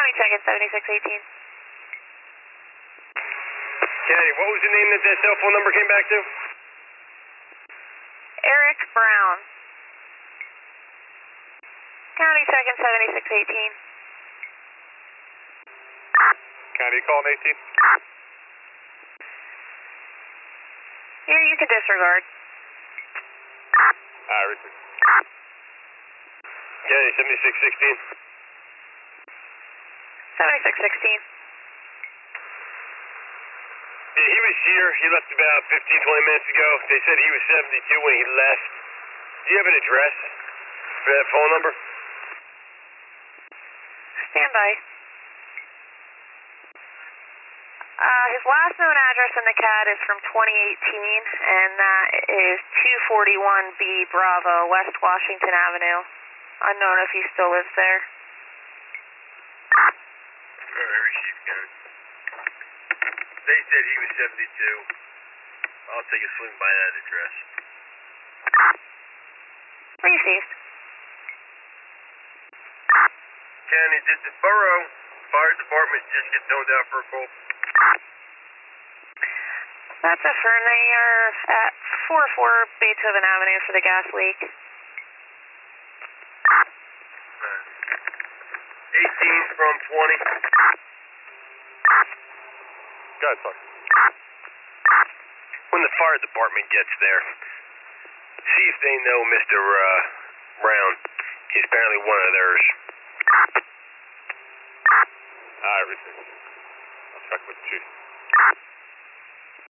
County check-in 7618. County, what was the name that that cell phone number came back to? Eric Brown. County check-in 7618. County, calling 18. Here, you can disregard. Richard. County 7616. 7616. Yeah, he was here. He left about 15, 20 minutes ago. They said he was 72 when he left. Do you have an address for that phone number? Stand by. His last known address in the CAD is from 2018, and that is 241B Bravo, West Washington Avenue. Unknown if he still lives there. Received, County. They said he was 72. I'll take a swing by that address. Received. County, did the borough fire department just get toned out for a call? That's affirmed. They are at 44 Beethoven Avenue for the gas leak. 18 from 20. Go ahead, sorry. When the fire department gets there, see if they know Mr. Brown. He's apparently one of theirs. Richard. I'll check with the chief.